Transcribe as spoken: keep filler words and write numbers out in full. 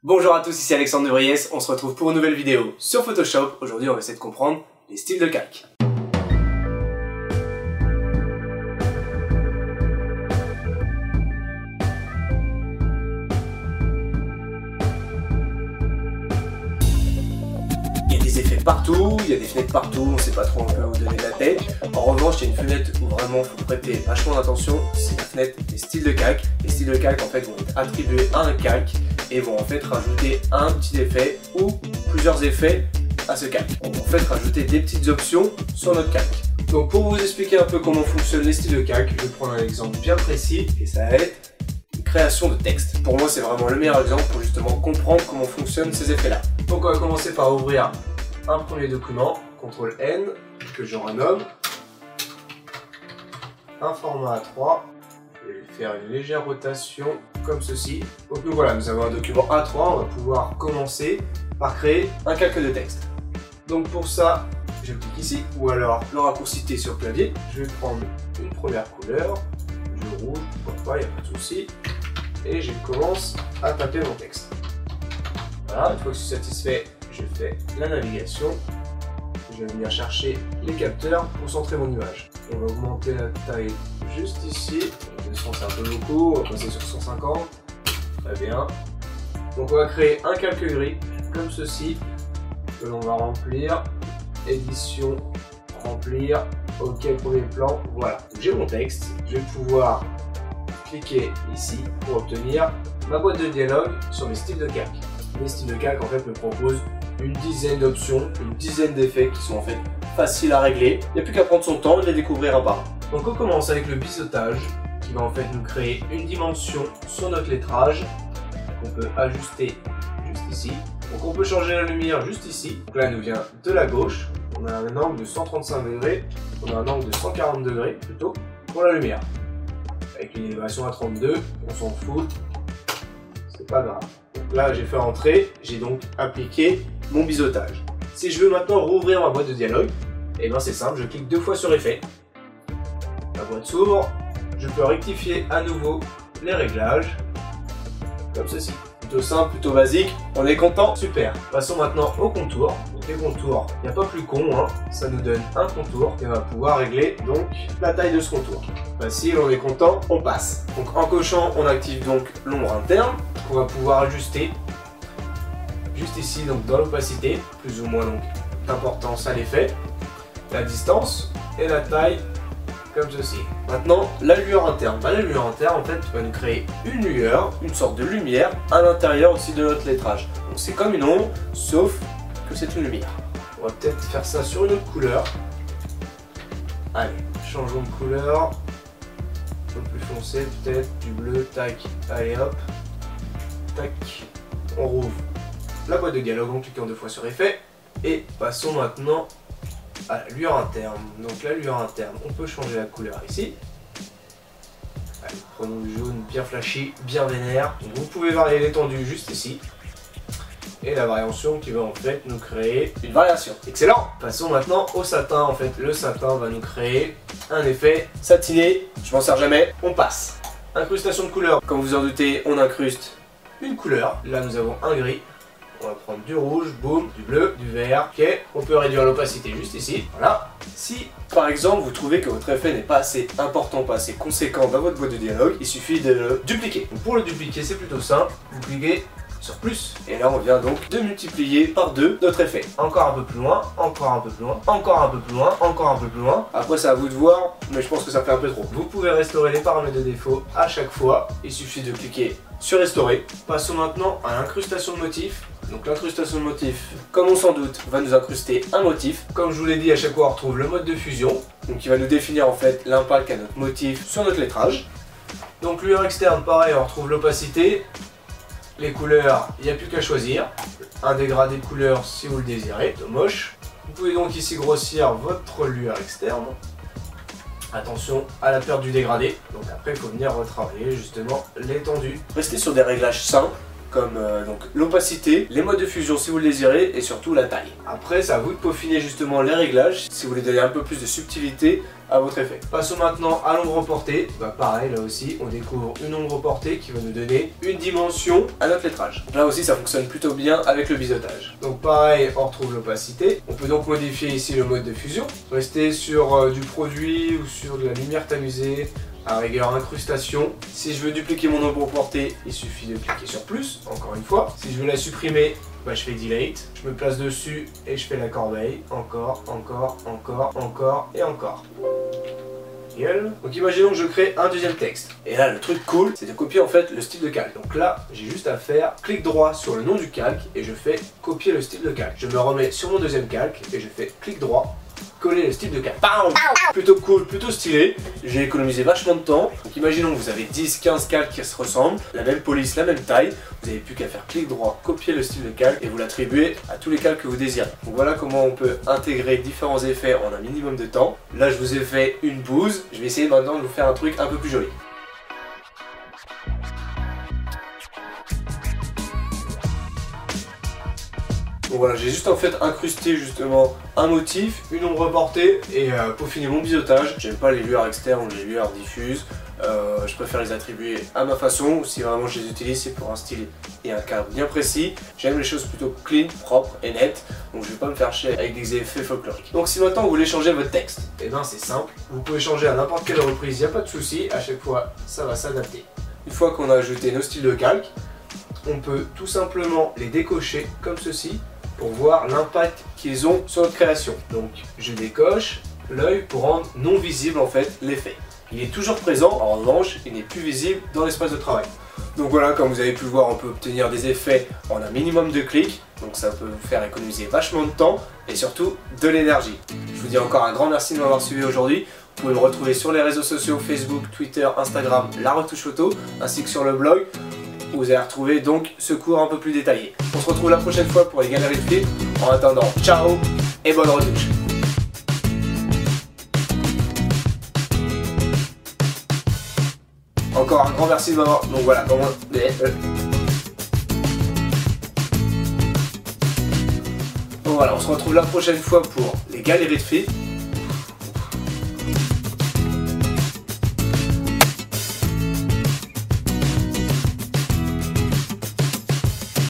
Bonjour à tous, ici Alexandre de Vries, on se retrouve pour une nouvelle vidéo sur Photoshop. Aujourd'hui on va essayer de comprendre les styles de calque. Il y a des effets partout, il y a des fenêtres partout, on ne sait pas trop un peu où donner de la tête. En revanche, il y a une fenêtre où vraiment il faut prêter vachement d'attention, c'est la fenêtre des styles de calque. Les styles de calque en fait vont être attribués à un calque et vont en fait rajouter un petit effet ou plusieurs effets à ce calque. On va en fait rajouter des petites options sur notre calque. Donc pour vous expliquer un peu comment fonctionnent les styles de calque, je vais prendre un exemple bien précis et ça va être une création de texte. Pour moi c'est vraiment le meilleur exemple pour justement comprendre comment fonctionnent ces effets là. Donc on va commencer par ouvrir un premier document, contrôle N, que je renomme, un format A trois. Je vais faire une légère rotation comme ceci. Donc nous voilà, nous avons un document A trois, on va pouvoir commencer par créer un calque de texte. Donc pour ça, je clique ici, ou alors le raccourci T sur clavier. Je vais prendre une première couleur, du rouge, pourquoi pas, il n'y a pas de souci. Et je commence à taper mon texte. Voilà, une fois que je suis satisfait, je fais la navigation. Je vais venir chercher les capteurs pour centrer mon image. On va augmenter la taille juste ici. deux cents c'est un peu beaucoup, on va passer sur cent cinquante. Très bien. Donc on va créer un calque gris, comme ceci, que l'on va remplir. Édition, remplir. OK, premier plan. Voilà. J'ai mon texte. Je vais pouvoir cliquer ici pour obtenir ma boîte de dialogue sur mes styles de calque. Les styles de calque en fait me proposent une dizaine d'options, une dizaine d'effets qui sont en fait faciles à régler. Il n'y a plus qu'à prendre son temps et de les découvrir un par un. Donc on commence avec le biseautage qui va en fait nous créer une dimension sur notre lettrage qu'on peut ajuster juste ici. Donc on peut changer la lumière juste ici. Donc là elle nous vient de la gauche. On a un angle de cent trente-cinq degrés, on a un angle de cent quarante degrés plutôt pour la lumière. Avec une élévation à trente-deux, on s'en fout, c'est pas grave. Donc là j'ai fait entrer, j'ai donc appliqué mon biseautage. Si je veux maintenant rouvrir ma boîte de dialogue, et bien c'est simple, je clique deux fois sur effet. La boîte s'ouvre, je peux rectifier à nouveau les réglages, comme ceci. Plutôt simple, plutôt basique, on est content, super. Passons maintenant au contour. Donc les contours, il n'y a pas plus con, hein. Ça nous donne un contour et on va pouvoir régler donc la taille de ce contour. Facile, on est content, on passe. Donc en cochant, on active donc l'ombre interne qu'on va pouvoir ajuster juste ici, donc dans l'opacité, plus ou moins donc d'importance à l'effet, la distance et la taille comme ceci. Maintenant, la lueur interne. Bah, la lueur interne, en fait, va nous créer une lueur, une sorte de lumière à l'intérieur aussi de notre lettrage. Donc c'est comme une ombre, sauf que c'est une lumière. On va peut-être faire ça sur une autre couleur. Allez, changeons de couleur. Un peu plus foncé, peut-être du bleu, tac. Allez hop, tac. On rouvre la boîte de dialogue en cliquant deux fois sur effet. Et passons maintenant à la lueur interne. Donc la lueur interne, on peut changer la couleur ici. Allez, prenons du jaune bien flashy, bien vénère. Donc vous pouvez varier l'étendue juste ici. Et la variation qui va en fait nous créer une variation. Excellent. Passons maintenant au satin. En fait, le satin va nous créer un effet satiné. Je m'en sers jamais. On passe. Incrustation de couleurs. Comme vous en doutez, on incruste une couleur. Là, nous avons un gris. On va prendre du rouge, boum, du bleu, du vert, ok. On peut réduire l'opacité juste ici, voilà. Si, par exemple, vous trouvez que votre effet n'est pas assez important, pas assez conséquent dans votre boîte de dialogue, il suffit de le dupliquer. Donc pour le dupliquer, c'est plutôt simple, vous cliquez sur plus. Et là, on vient donc de multiplier par deux notre effet. Encore un peu plus loin, encore un peu plus loin, encore un peu plus loin, encore un peu plus loin. Après, c'est à vous de voir, mais je pense que ça fait un peu trop. Vous pouvez restaurer les paramètres de défaut à chaque fois. Il suffit de cliquer sur restaurer. Passons maintenant à l'incrustation de motifs. Donc l'incrustation de motif, comme on s'en doute, va nous incruster un motif. Comme je vous l'ai dit, à chaque fois on retrouve le mode de fusion. Donc il va nous définir en fait l'impact qu'a notre motif sur notre lettrage. Donc lueur externe, pareil, on retrouve l'opacité. Les couleurs, il n'y a plus qu'à choisir. Un dégradé de couleur si vous le désirez, de moche. Vous pouvez donc ici grossir votre lueur externe. Attention à la perte du dégradé. Donc après il faut venir retravailler justement l'étendue. Restez sur des réglages simples. comme euh, donc l'opacité, les modes de fusion si vous le désirez et surtout la taille. Après c'est à vous de peaufiner justement les réglages si vous voulez donner un peu plus de subtilité à votre effet. Passons maintenant à l'ombre portée. Bah pareil, là aussi on découvre une ombre portée qui va nous donner une dimension à notre lettrage. Là aussi ça fonctionne plutôt bien avec le biseautage. Donc pareil, on retrouve l'opacité. On peut donc modifier ici le mode de fusion. Rester sur euh, du produit ou sur de la lumière tamisée, à rigueur incrustation. Si je veux dupliquer mon ombre portée, il suffit de cliquer sur plus, encore une fois. Si je veux la supprimer, bah, je fais delete, je me place dessus et je fais la corbeille. Encore, encore, encore, encore et encore. Donc imaginons que je crée un deuxième texte. Et là le truc cool, c'est de copier en fait le style de calque. Donc là, j'ai juste à faire clic droit sur le nom du calque et je fais copier le style de calque. Je me remets sur mon deuxième calque et je fais clic droit, coller le style de calque. Bam! Plutôt cool, plutôt stylé. J'ai économisé vachement de temps. Donc imaginons que vous avez dix quinze calques qui se ressemblent, la même police, la même taille. Vous n'avez plus qu'à faire clic droit, copier le style de calque et vous l'attribuez à tous les calques que vous désirez. Donc voilà comment on peut intégrer différents effets en un minimum de temps. Là je vous ai fait une bouse. Je vais essayer maintenant de vous faire un truc un peu plus joli. Donc voilà, j'ai juste en fait incrusté justement un motif, une ombre portée et euh, peaufiner mon biseautage. J'aime pas les lueurs externes ou les lueurs diffuses. Euh, je préfère les attribuer à ma façon. Si vraiment je les utilise, c'est pour un style et un cadre bien précis. J'aime les choses plutôt clean, propres et nettes. Donc je vais pas me faire chier avec des effets folkloriques. Donc si maintenant vous voulez changer votre texte, et ben c'est simple. Vous pouvez changer à n'importe quelle reprise, il n'y a pas de souci. À chaque fois, ça va s'adapter. Une fois qu'on a ajouté nos styles de calque, on peut tout simplement les décocher comme ceci, pour voir l'impact qu'ils ont sur notre création. Donc je décoche l'œil pour rendre non visible en fait l'effet. Il est toujours présent, en revanche il n'est plus visible dans l'espace de travail. Donc voilà, comme vous avez pu le voir, on peut obtenir des effets en un minimum de clics, donc ça peut vous faire économiser vachement de temps et surtout de l'énergie. Je vous dis encore un grand merci de m'avoir suivi aujourd'hui. Vous pouvez me retrouver sur les réseaux sociaux Facebook, Twitter, Instagram, La Retouche Photo, ainsi que sur le blog. Vous allez retrouver donc ce cours un peu plus détaillé. On se retrouve la prochaine fois pour les galeries de films. En attendant, ciao et bonne retouche. Encore un grand merci de m'avoir... Donc voilà, comment... Donc voilà, on se retrouve la prochaine fois pour les galeries de films.